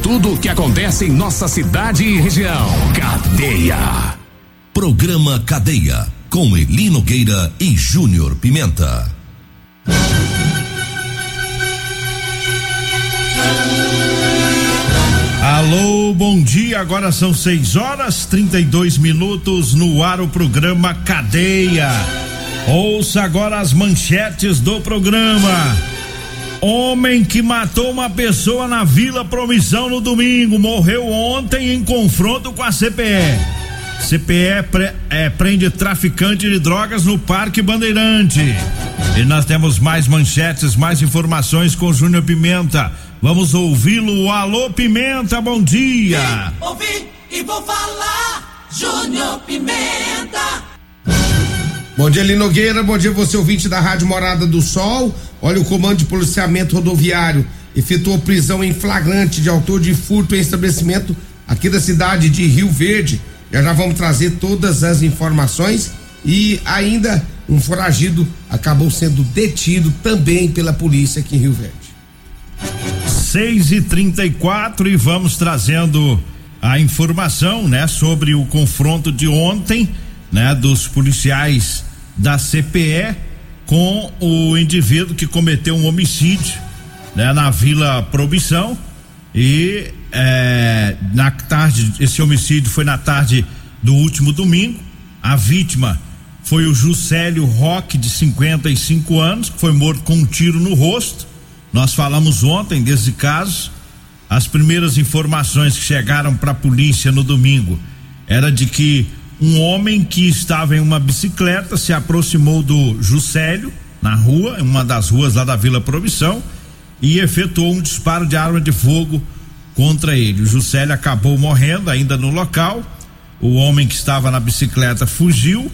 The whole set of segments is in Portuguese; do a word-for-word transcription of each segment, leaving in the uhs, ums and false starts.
tudo o que acontece em nossa cidade e região. Cadeia. Programa Cadeia, com Eli Nogueira e Júnior Pimenta. Alô, bom dia, agora são seis horas trinta e dois minutos, no ar o programa Cadeia. Ouça agora as manchetes do programa. Homem que matou uma pessoa na Vila Promissão no domingo morreu ontem em confronto com a C P E. C P E pre, é, prende traficante de drogas no Parque Bandeirante. E nós temos mais manchetes, mais informações com Júnior Pimenta. Vamos ouvi-lo. Alô, Pimenta, bom dia. Vim, ouvi e vou falar, Júnior Pimenta. Bom dia, Eli Nogueira, bom dia você ouvinte da Rádio Morada do Sol. Olha, o Comando de Policiamento Rodoviário efetuou prisão em flagrante de autor de furto em estabelecimento aqui da cidade de Rio Verde. Já já vamos trazer todas as informações. E ainda um foragido acabou sendo detido também pela polícia aqui em Rio Verde. seis e trinta e quatro e vamos trazendo a informação, né, sobre o confronto de ontem, né, dos policiais da C P E com o indivíduo que cometeu um homicídio, né, na Vila Promissão. E é, na tarde, esse homicídio foi na tarde do último domingo. A vítima foi o Juscelio Roque, de cinquenta e cinco anos, que foi morto com um tiro no rosto. Nós falamos ontem desse caso. As primeiras informações que chegaram para a polícia no domingo era de que um homem que estava em uma bicicleta se aproximou do Juscelio na rua, em uma das ruas lá da Vila Promissão, e efetuou um disparo de arma de fogo contra ele. O Juscelio acabou morrendo ainda no local. O homem que estava na bicicleta fugiu,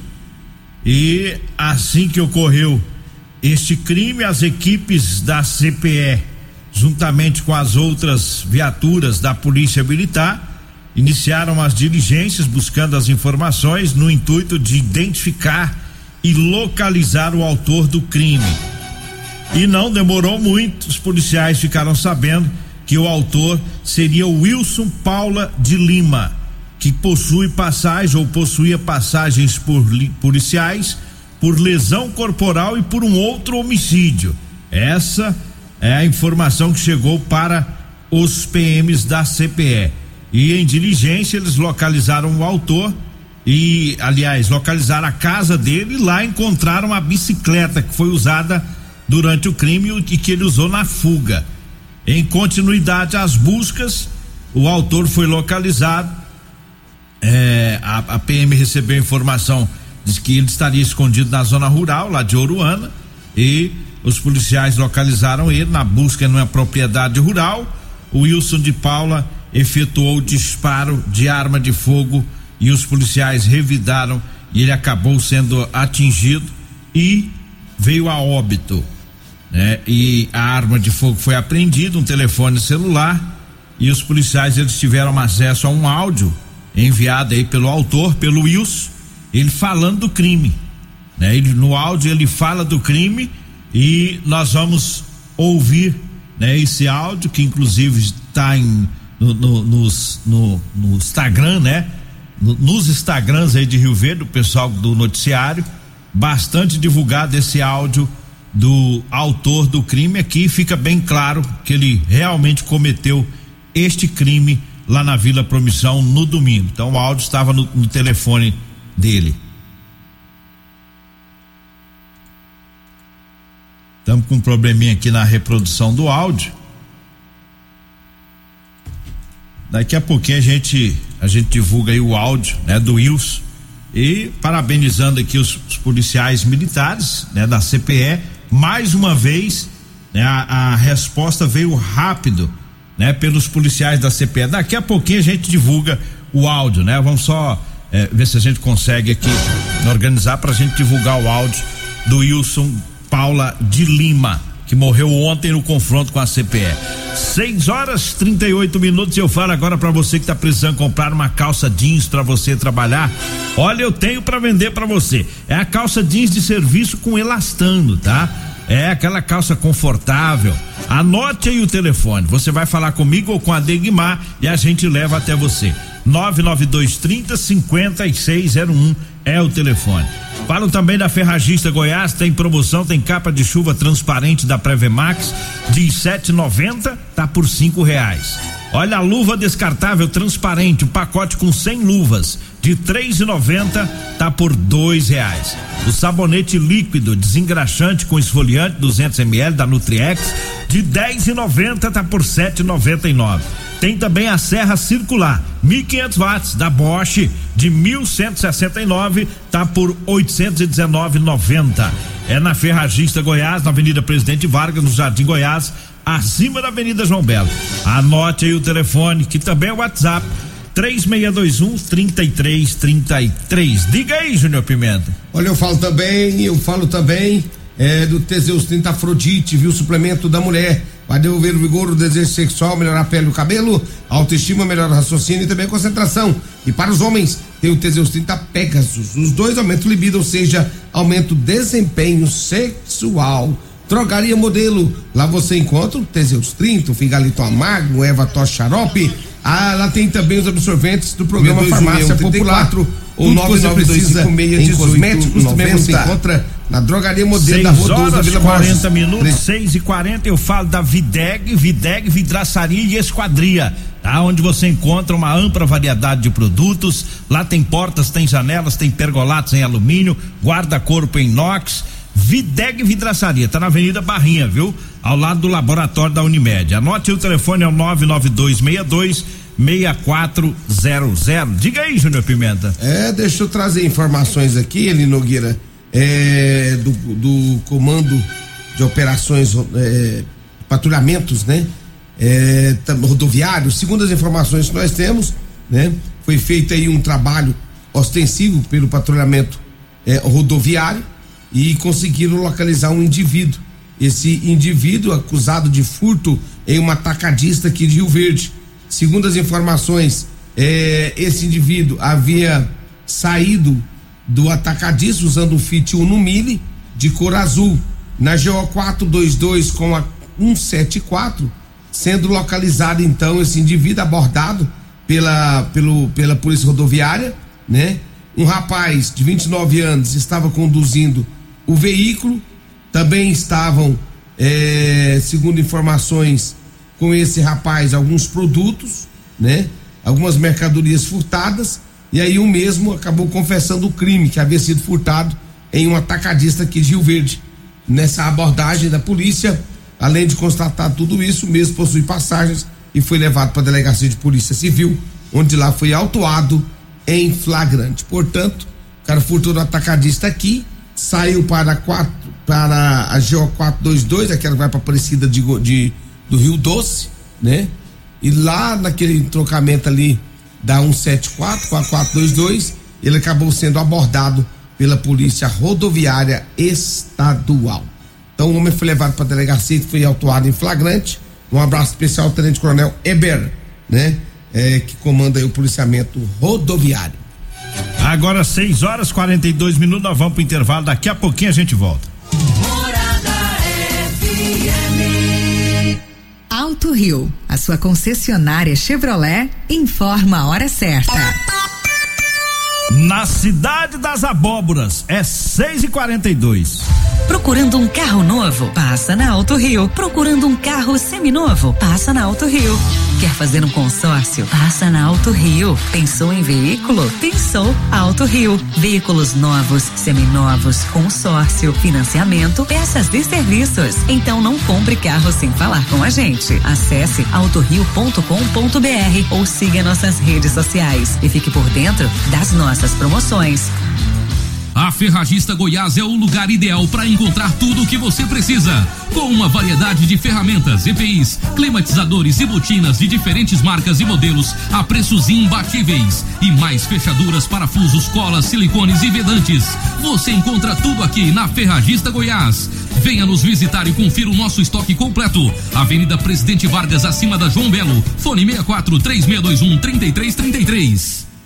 e assim que ocorreu este crime, as equipes da C P E, juntamente com as outras viaturas da Polícia Militar, iniciaram as diligências buscando as informações no intuito de identificar e localizar o autor do crime. E não demorou muito, os policiais ficaram sabendo que o autor seria o Wilson Paula de Lima, que possui passagem ou possuía passagens por policiais por lesão corporal e por um outro homicídio. Essa é a informação que chegou para os P Ms da C P E. E em diligência eles localizaram o autor e, aliás, localizaram a casa dele, e lá encontraram a bicicleta que foi usada durante o crime e que ele usou na fuga. Em continuidade às buscas, o autor foi localizado. É, a, a P M recebeu informação de que ele estaria escondido na zona rural lá de Oruana, e os policiais localizaram ele na busca numa propriedade rural. O Wilson de Paula efetuou o disparo de arma de fogo e os policiais revidaram, e ele acabou sendo atingido e veio a óbito, né? E a arma de fogo foi apreendida, um telefone celular, e os policiais eles tiveram acesso a um áudio enviado aí pelo autor, pelo Wilson, ele falando do crime, né? Ele, no áudio ele fala do crime, e nós vamos ouvir, né, esse áudio, que inclusive está em no, no, nos, no, no Instagram, né? No, nos Instagrams aí de Rio Verde, o pessoal do noticiário, bastante divulgado esse áudio do autor do crime. Aqui fica bem claro que ele realmente cometeu este crime lá na Vila Promissão no domingo. Então o áudio estava no, no telefone dele. Estamos com um probleminha aqui na reprodução do áudio. Daqui a pouquinho a gente a gente divulga aí o áudio, né, do Wilson, e parabenizando aqui os, os policiais militares, né, da C P E. Mais uma vez, né, a, a resposta veio rápido, né, pelos policiais da C P E. Daqui a pouquinho a gente divulga o áudio, né? Vamos só é, ver se a gente consegue aqui organizar pra gente divulgar o áudio do Wilson Paula de Lima, que morreu ontem no confronto com a C P E. seis horas trinta e oito minutos. Eu falo agora para você que tá precisando comprar uma calça jeans para você trabalhar. Olha, eu tenho para vender para você. É a calça jeans de serviço com elastano, tá? É aquela calça confortável. Anote aí o telefone. Você vai falar comigo ou com a Degmar e a gente leva até você. nove nove dois trinta, cinquenta e seis zero um é o telefone. Falo também da Ferragista Goiás, tem promoção, tem capa de chuva transparente da Prevemax de sete e noventa, tá por cinco reais. Olha a luva descartável transparente, o pacote com cem luvas de três e noventa, tá por dois reais. O sabonete líquido desengraxante com esfoliante duzentos mililitros da Nutriex de dez e noventa, tá por sete e noventa e nove. Tem também a serra circular, mil e quinhentos watts da Bosch de mil cento e sessenta e nove, tá por oitocentos e dezenove reais e noventa centavos. É na Ferragista Goiás, na Avenida Presidente Vargas, no Jardim Goiás, acima da Avenida João Belo. Anote aí o telefone, que também é o WhatsApp, três seis dois um, três três três três. Diga aí, Júnior Pimenta. Olha, eu falo também, eu falo também é, do Teseus trinta Afrodite, viu? Suplemento da mulher. Vai devolver o vigor, o desejo sexual, melhorar a pele e o cabelo, autoestima, melhorar o raciocínio e também a concentração. E para os homens, tem o Teseus trinta Pegasus. Os dois aumentam o libido, ou seja, aumenta o desempenho sexual. Drogaria Modelo, lá você encontra o Teseus trinta, o Figalito Amargo, o Eva Tos Xarope. Ah, lá tem também os absorventes do programa Farmácia Popular. O nove nove dois cinco seis em cosméticos também você encontra na Drogaria Modelo da Rua horas, Vila quarenta minutos, seis e quarenta, eu falo da Videg, Videg Vidraçaria e Esquadria, tá? Onde você encontra uma ampla variedade de produtos. Lá tem portas, tem janelas, tem pergolatos em alumínio, guarda-corpo em inox. Videg Vidraçaria, tá na Avenida Barrinha, viu? Ao lado do laboratório da Unimed. Anote o telefone, é o nove nove dois seis dois seis quatro zero zero. Diga aí, Júnior Pimenta. É, deixa eu trazer informações aqui, Eli Nogueira, é, do, do comando de operações, é, patrulhamentos, né? É, rodoviários. Segundo as informações que nós temos, né? Foi feito aí um trabalho ostensivo pelo patrulhamento é, rodoviário e conseguiram localizar um indivíduo. Esse indivíduo acusado de furto em uma atacadista aqui de Rio Verde. Segundo as informações, eh, esse indivíduo havia saído do atacadista usando um Fiat Uno Mille de cor azul na G O quatrocentos e vinte e dois com a cento e setenta e quatro, sendo localizado então esse indivíduo abordado pela, pelo, pela polícia rodoviária, né? Um rapaz de vinte e nove anos estava conduzindo o veículo. Também estavam, é, segundo informações, com esse rapaz alguns produtos, né? Algumas mercadorias furtadas, e aí o mesmo acabou confessando o crime que havia sido furtado em um atacadista aqui de Rio Verde. Nessa abordagem da polícia, além de constatar tudo isso, o mesmo possui passagens e foi levado para a delegacia de polícia civil, onde lá foi autuado em flagrante. Portanto, o cara furtou do atacadista aqui, saiu para quatro, para a G O quatrocentos e vinte e dois, aquela que vai para a Aparecida de, de, do Rio Doce, né? E lá naquele trocamento ali da cento e setenta e quatro com a quatrocentos e vinte e dois, ele acabou sendo abordado pela Polícia Rodoviária Estadual. Então o homem foi levado para a delegacia e foi autuado em flagrante. Um abraço especial ao Tenente Coronel Eber, né? É, que comanda aí o policiamento rodoviário. Agora seis horas e quarenta e dois minutos, nós vamos pro intervalo, daqui a pouquinho a gente volta. Morada F M. Alto Rio, a sua concessionária Chevrolet, informa a hora certa. Na cidade das abóboras, é seis e quarenta e dois. Procurando um carro novo? Passa na Alto Rio. Procurando um carro seminovo? Passa na Alto Rio. Quer fazer um consórcio? Passa na Alto Rio. Pensou em veículo? Pensou Alto Rio. Veículos novos, seminovos, consórcio, financiamento, peças de serviços. Então não compre carro sem falar com a gente. Acesse autorio ponto com ponto br ou siga nossas redes sociais e fique por dentro das nossas promoções. A Ferragista Goiás é o lugar ideal para encontrar tudo o que você precisa. Com uma variedade de ferramentas, E P Is, climatizadores e botinas de diferentes marcas e modelos a preços imbatíveis. E mais fechaduras, parafusos, colas, silicones e vedantes. Você encontra tudo aqui na Ferragista Goiás. Venha nos visitar e confira o nosso estoque completo. Avenida Presidente Vargas, acima da João Belo. Fone seis quatro três seis dois um três três três três.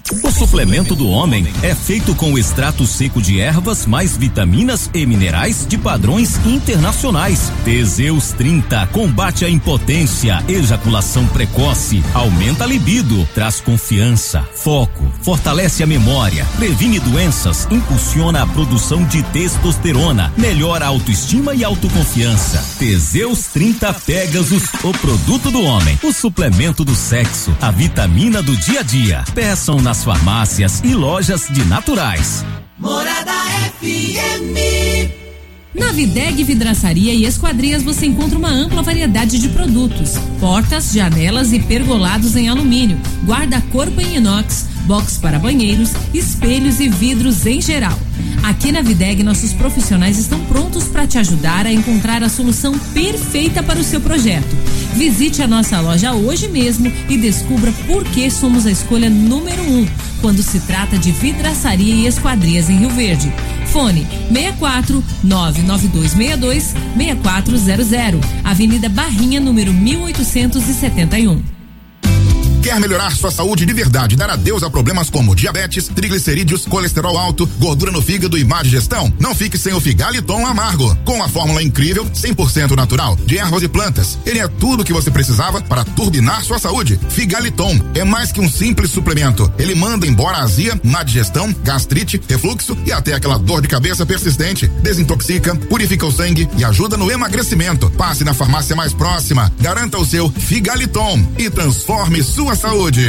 O suplemento do homem é feito com o extrato seco de ervas mais vitaminas e minerais de padrões internacionais. Teseus trinta combate a impotência, ejaculação precoce, aumenta a libido, traz confiança, foco, fortalece a memória, previne doenças, impulsiona a produção de testosterona, melhora a autoestima e autoconfiança. Teseus trinta Pegasus, o produto do homem, o suplemento do sexo, a vitamina do dia a dia. Peçam nas farmácias e lojas de naturais. Morada F M. Na Videg Vidraçaria e Esquadrias você encontra uma ampla variedade de produtos: portas, janelas e pergolados em alumínio, guarda-corpo em inox, box para banheiros, espelhos e vidros em geral. Aqui na Videg, nossos profissionais estão prontos para te ajudar a encontrar a solução perfeita para o seu projeto. Visite a nossa loja hoje mesmo e descubra por que somos a escolha número um quando se trata de vidraçaria e esquadrias em Rio Verde. Fone seis quatro nove nove dois seis dois seis quatro zero zero, Avenida Barrinha, número mil oitocentos e setenta e um. Quer melhorar sua saúde de verdade, dar adeus a problemas como diabetes, triglicerídeos, colesterol alto, gordura no fígado e má digestão? Não fique sem o Figaliton Amargo. Com a fórmula incrível, cem por cento natural, de ervas e plantas. Ele é tudo o que você precisava para turbinar sua saúde. Figaliton é mais que um simples suplemento. Ele manda embora a azia, má digestão, gastrite, refluxo e até aquela dor de cabeça persistente. Desintoxica, purifica o sangue e ajuda no emagrecimento. Passe na farmácia mais próxima, garanta o seu Figaliton e transforme sua saúde.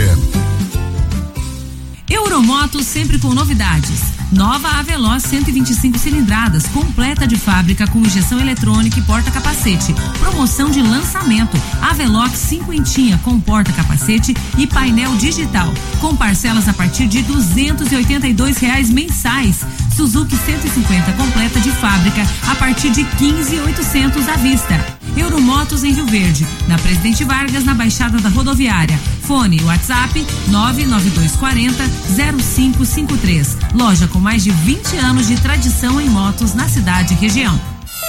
Euromotos sempre com novidades. Nova Aveloz cento e vinte e cinco cilindradas, completa de fábrica com injeção eletrônica e porta-capacete. Promoção de lançamento. Avelox cinquentinha com porta-capacete e painel digital, com parcelas a partir de duzentos e oitenta e dois reais mensais. Suzuki cento e cinquenta completa de fábrica a partir de quinze mil e oitocentos à vista. Euromotos em Rio Verde, na Presidente Vargas, na Baixada da Rodoviária. Fone WhatsApp nove nove dois quatro zero zero cinco cinco três. Loja com mais de vinte anos de tradição em motos na cidade e região.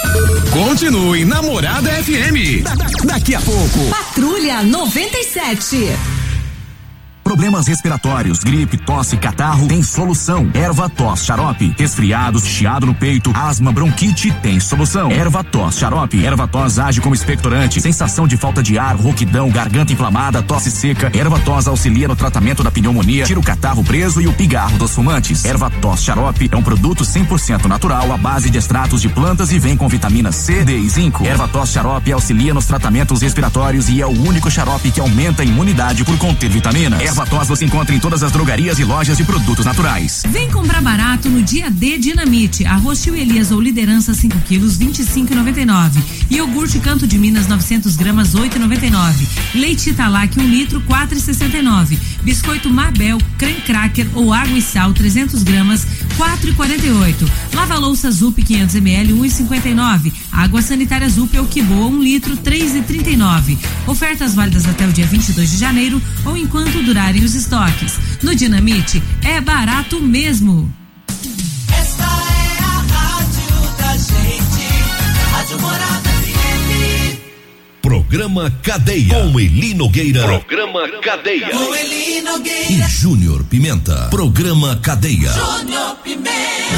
Continue na Morada F M. Da, da, daqui a pouco. Patrulha noventa e sete. Problemas respiratórios, gripe, tosse, catarro, tem solução. Erva-tos xarope. Resfriados, chiado no peito, asma, bronquite, tem solução. Erva-tos xarope. Erva-tos age como expectorante. Sensação de falta de ar, rouquidão, garganta inflamada, tosse seca. Erva-tos auxilia no tratamento da pneumonia, tira o catarro preso e o pigarro dos fumantes. Erva-tos xarope é um produto cem por cento natural à base de extratos de plantas e vem com vitamina C, D e zinco. Erva-tos xarope auxilia nos tratamentos respiratórios e é o único xarope que aumenta a imunidade por conter vitaminas. Erva-tos você encontra em todas as drogarias e lojas de produtos naturais. Vem comprar barato no dia D Dinamite. Arroz Tio Elias ou Liderança cinco quilos, vinte e cinco reais e noventa e nove centavos. Iogurte Canto de Minas novecentas gramas, oito reais e noventa e nove centavos. Leite Italac um litro, quatro reais e sessenta e nove centavos. Biscoito Mabel, creme cracker ou água e sal trezentas gramas, quatro reais e quarenta e oito centavos. Lava-louça Zup quinhentos mililitros, um real e cinquenta e nove centavos. Água sanitária Zup ou Kiboa um litro, três reais e trinta e nove centavos. Ofertas válidas até o dia vinte e dois de janeiro ou enquanto durarem os estoques. No Dinamite é barato mesmo. Esta é a rádio da gente, Rádio Morada F M. Programa Cadeia com Eli Nogueira. Programa Cadeia com Eli Nogueira e Júnior Pimenta. Programa Cadeia. Júnior Pimenta.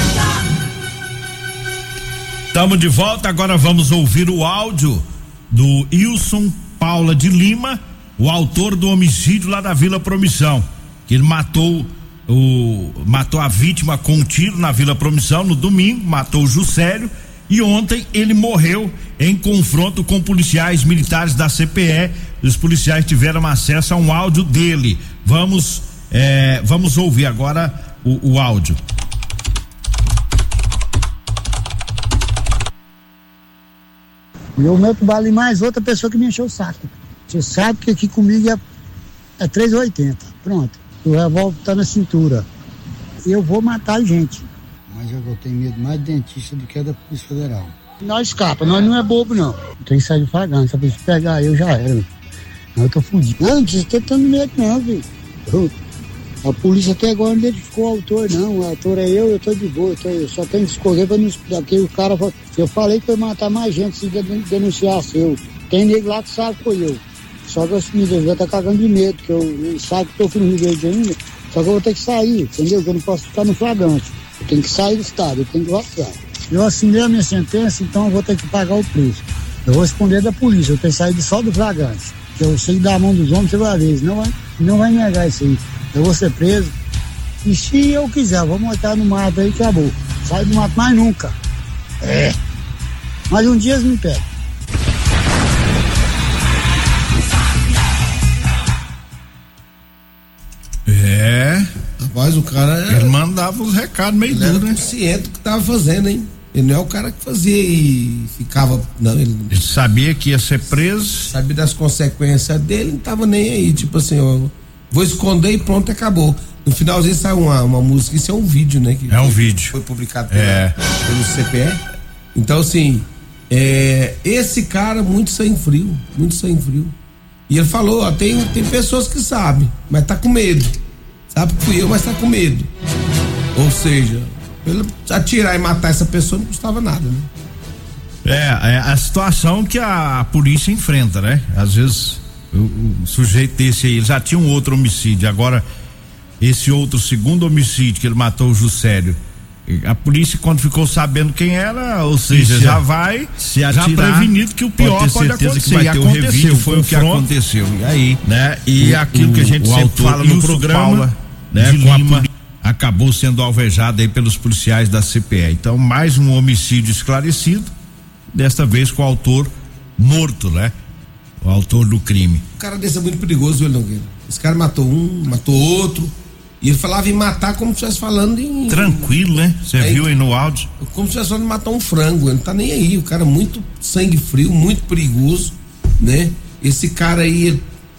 Estamos de volta, agora vamos ouvir o áudio do Wilson Paula de Lima, o autor do homicídio lá da Vila Promissão, que ele matou o matou a vítima com um tiro na Vila Promissão no domingo, matou o Juscelio e ontem ele morreu em confronto com policiais militares da C P E. Os policiais tiveram acesso a um áudio dele. Vamos é, vamos ouvir agora o, o áudio. Eu meto bala em mais outra pessoa que me encheu o saco. Você sabe que aqui comigo é, é três e oitenta. Pronto. O revólver tá na cintura. Eu vou matar a gente. Mas eu tenho medo mais de dentista do que da Polícia Federal. Nós escapa, nós não é bobo não. Não tem que sair de flagrante, só pra pegar eu já era. Não, eu tô fudido. Não, não precisa ter tanto medo não, filho. A polícia até agora não identificou o autor não. O autor é eu, eu tô de boa. Eu, tô, eu só tenho que escolher pra não estudar. Porque o cara, eu falei que eu ia matar mais gente se denunciasse eu. Tem nego lá que sabe que foi eu. Só que eu me devia estar cagando de medo, que eu, eu sabe que eu fui no Rio Verde ainda, Só que eu vou ter que sair, entendeu? Que eu não posso ficar no flagrante. Eu tenho que sair do estado, eu tenho que voltar. Eu assinei a minha sentença, então eu vou ter que pagar o preço. Eu vou responder da polícia, eu tenho que sair só do flagrante. Que eu sei dar a mão dos homens, você vai ver, não vai, não vai negar isso aí. Eu vou ser preso. E se eu quiser, eu vou montar no mato aí, acabou. Sai do mato mais nunca. É. Mas um dia eles me pegam. É. Rapaz, o cara. Ele mandava os recados meio ele duro, né? Consciente do que tava fazendo, hein? Ele não é o cara que fazia e ficava. Não, ele, ele sabia que ia ser preso. Sabia das consequências dele, não tava nem aí. Tipo assim, ó, vou esconder e pronto, acabou. No finalzinho sai uma, uma música, isso é um vídeo, né? Que é um foi, vídeo. Foi publicado pela, é. pelo C P E. Então, assim, é, esse cara, muito sangue frio, muito sangue frio. E ele falou, ó, tem, tem pessoas que sabem, mas tá com medo. Sabe que fui eu, mas tá com medo. Ou seja, ele atirar e matar essa pessoa não custava nada, né? É, é a situação que a polícia enfrenta, né? Às vezes o, o sujeito desse aí, ele já tinha um outro homicídio, agora esse outro segundo homicídio que ele matou o Juscelio. A polícia, quando ficou sabendo quem era, ou seja, se já vai se atirar, já prevenido que o pior pode, pode acontecer. Que vai ter e o revide, foi o que aconteceu. E aí, né? E o, aquilo o, que a gente sempre fala no programa, Paula, né? Com Lima, a polícia, acabou sendo alvejado aí pelos policiais da C P E. Então, mais um homicídio esclarecido, desta vez com o autor morto, né? O autor do crime. O cara desse é muito perigoso, viu, Nogueira? Esse cara matou um, matou outro. E ele falava em matar como se estivesse falando em. Tranquilo, né? Você é, viu aí no áudio? Como se estivesse falando em matar um frango. Ele não tá nem aí. O cara é muito sangue frio, muito perigoso, né? Esse cara aí,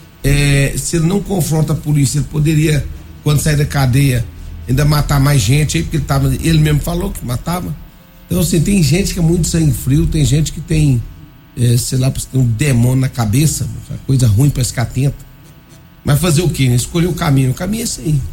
é, se ele não confronta a polícia, ele poderia, quando sair da cadeia, ainda matar mais gente aí, porque ele tava. Ele mesmo falou que matava. Então, assim, tem gente que é muito sangue frio, tem gente que tem, é, sei lá, tem um demônio na cabeça, coisa ruim pra ficar atenta. Mas fazer o quê? Né? Escolher o caminho. O caminho é esse aí.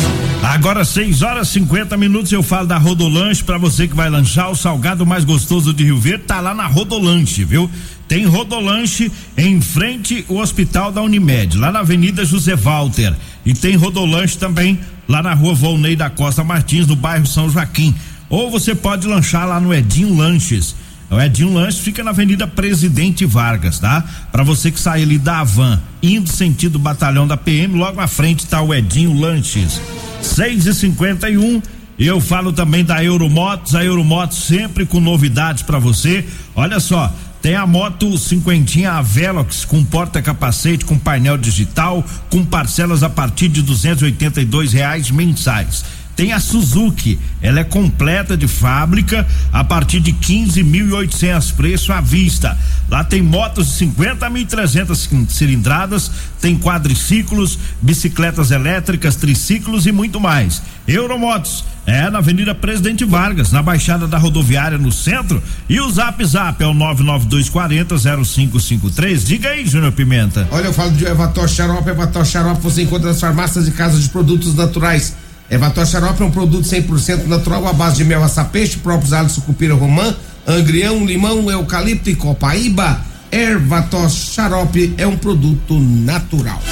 Agora seis horas e cinquenta minutos, eu falo da Rodolanche para você que vai lanchar. O salgado mais gostoso de Rio Verde tá lá na Rodolanche, viu? Tem Rodolanche em frente ao Hospital da Unimed, lá na Avenida José Walter. E tem Rodolanche também lá na Rua Volney da Costa Martins, no bairro São Joaquim. Ou você pode lanchar lá no Edinho Lanches. O Edinho Lanches fica na Avenida Presidente Vargas, tá? Pra você que sai ali da Havan, indo sentido batalhão da P M, logo à frente tá o Edinho Lanches. seis e cinquenta e um. Eu falo também da Euromotos, a Euromotos sempre com novidades pra você. Olha só, tem a moto cinquentinha a Velox com porta-capacete, com painel digital, com parcelas a partir de duzentos e oitenta e dois reais mensais. Tem a Suzuki, ela é completa de fábrica a partir de quinze mil e oitocentos preço à vista. Lá tem motos de cinquenta mil e trezentas cilindradas, tem quadriciclos, bicicletas elétricas, triciclos e muito mais. Euromotos é na Avenida Presidente Vargas, na Baixada da Rodoviária no centro, e o Zap Zap é o nove nove dois quatro zero zero cinco cinco três. Diga aí, Júnior Pimenta. Olha, eu falo de Evator Xarope. Evator Xarope você encontra nas farmácias e casas de produtos naturais. Evator Xarope é um produto cem por cento natural à base de mel, açapeixe, próprios alhos, sucupira romã, angrião, limão, eucalipto e copaíba. Evator Xarope é um produto natural.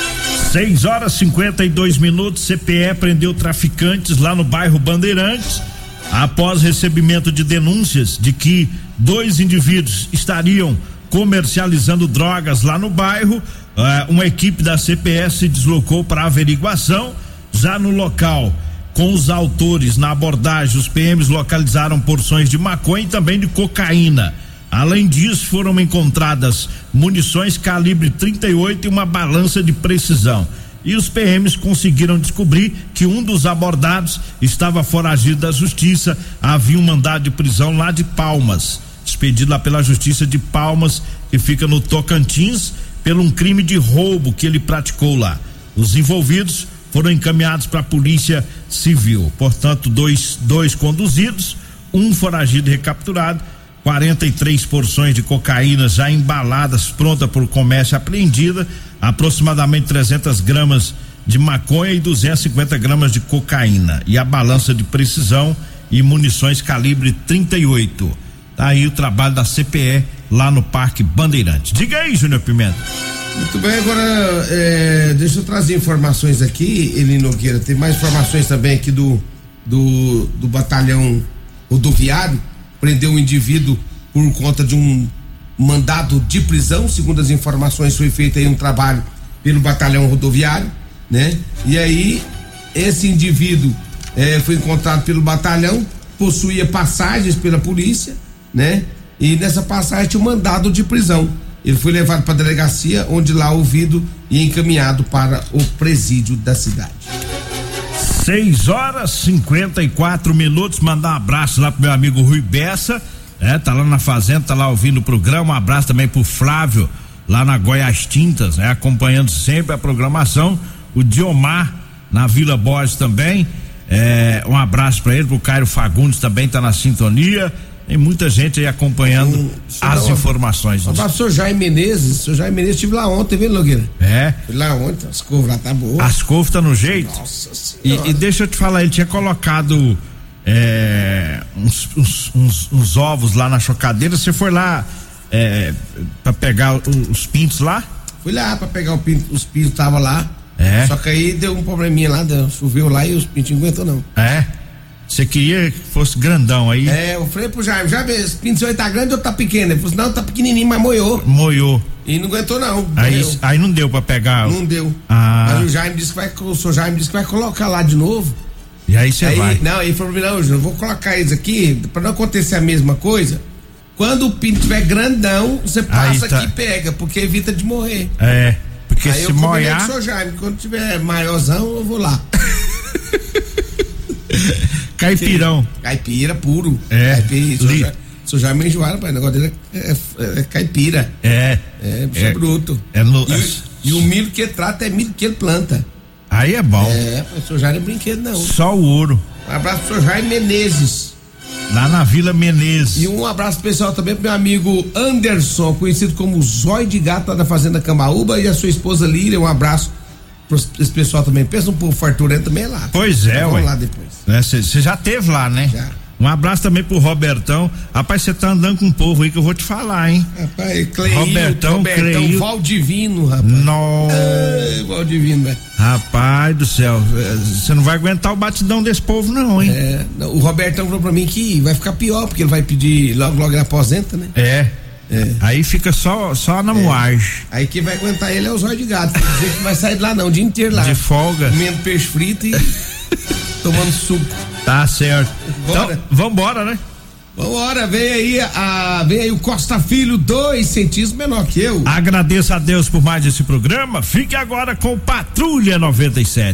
seis horas e cinquenta e dois minutos. C P E prendeu traficantes lá no bairro Bandeirantes após recebimento de denúncias de que dois indivíduos estariam comercializando drogas lá no bairro. Uh, uma equipe da C P E se deslocou para averiguação. Já no local, com os autores na abordagem, os P Ms localizaram porções de maconha e também de cocaína. Além disso, foram encontradas munições calibre trinta e oito e uma balança de precisão. E os P Ms conseguiram descobrir que um dos abordados estava foragido da justiça. Havia um mandado de prisão lá de Palmas, expedido lá pela Justiça de Palmas, que fica no Tocantins, pelo um crime de roubo que ele praticou lá. Os envolvidos foram encaminhados para a Polícia Civil. Portanto, dois, dois conduzidos, um foragido recapturado, quarenta e três porções de cocaína já embaladas, pronta por comércio apreendida, aproximadamente trezentas gramas de maconha e duzentas e cinquenta gramas de cocaína. E a balança de precisão e munições calibre trinta e oito. Tá aí o trabalho da C P E lá no Parque Bandeirantes. Diga aí, Júnior Pimenta. Muito bem, agora é, deixa eu trazer informações aqui, Eli Nogueira. Tem mais informações também aqui do, do, do batalhão rodoviário. Prendeu um indivíduo por conta de um mandado de prisão. Segundo as informações, foi feito aí um trabalho pelo batalhão rodoviário, né? E aí, esse indivíduo é, foi encontrado pelo batalhão, possuía passagens pela polícia, né? E nessa passagem tinha um mandado de prisão. Ele foi levado para a delegacia, onde lá ouvido e encaminhado para o presídio da cidade. seis horas e cinquenta e quatro minutos. Mandar um abraço lá pro meu amigo Rui Bessa, é, tá lá na fazenda, tá lá ouvindo o programa. Um abraço também pro Flávio, lá na Goiás Tintas, né? Acompanhando sempre a programação. O Diomar, na Vila Borges também. É, um abraço para ele, pro Cairo Fagundes também tá na sintonia. Tem muita gente aí acompanhando um, as informações. Um abraço pro senhor Jaime Menezes. O senhor Jaime Menezes estive lá ontem, viu, Nogueira? É. Fui lá ontem, as couves lá tá boas. As couves tá no jeito? Nossa senhora. E, e deixa eu te falar, ele tinha colocado é, uns, uns, uns, uns ovos lá na chocadeira. Você foi lá é, pra pegar os, os pintos lá? Fui lá pra pegar o pinto, os pintos tava lá. É. Só que aí deu um probleminha lá, deu, choveu lá e os pintos não aguentou não. É. Você queria que fosse grandão aí? É, eu falei pro Jaime, já vê, esse pinto aí tá grande ou tá pequeno? Ele falou assim, não, tá pequenininho, mas moiou. Moiou. E não aguentou não. Aí, aí não deu pra pegar? Não deu. Ah. Mas o Jaime disse que vai, o senhor Jaime disse que vai colocar lá de novo. E aí você vai? Não, ele falou pra mim, não, Júnior, eu vou colocar eles aqui, pra não acontecer a mesma coisa. Quando o pinto tiver grandão, você passa tá. aqui e pega, porque evita de morrer. É, porque aí se eu molhar... com o senhor Jaime, quando tiver maiorzão, eu vou lá. Caipirão. Caipira puro. É. Caipira. Li... Sou já meio enjoado, pai. O negócio dele é, é, é caipira. É. É, bicho é, bruto. É no... e, e o milho que ele trata é milho que ele planta. Aí é bom. É, o senhor Jaime não é brinquedo, não. Só o ouro. Um abraço pro senhor Jaime Menezes. Lá na Vila Menezes. E um abraço especial também pro meu amigo Anderson, conhecido como Zóio de Gato, lá da Fazenda Cambaúba, e a sua esposa Líria. Um abraço pro esse pessoal também. Pensa um pouco farturento também é lá. Pois é, Vamos ué. lá depois. Você já teve lá, né? Já. Um abraço também pro Robertão. Rapaz, você tá andando com um povo aí que eu vou te falar, hein? Rapaz, Cleil, Robertão, Robertão Cleil. Valdivino, rapaz. Nossa. É, Valdivino, velho. Rapaz do céu, você não vai aguentar o batidão desse povo não, hein? É, o Robertão falou pra mim que vai ficar pior, porque ele vai pedir, logo logo ele aposenta, né? É. É. Aí fica só, só na moagem. É. Aí quem vai aguentar ele é o Zóio de Gato. Quer dizer que vai sair de lá não, o dia inteiro lá. De folga. Comendo peixe frito e tomando suco. Tá certo. Bora. Então, vambora, né? Vambora, vem aí, a, vem aí o Costa Filho, dois centímetros menor que eu. Agradeço a Deus por mais esse programa. Fique agora com Patrulha noventa e sete.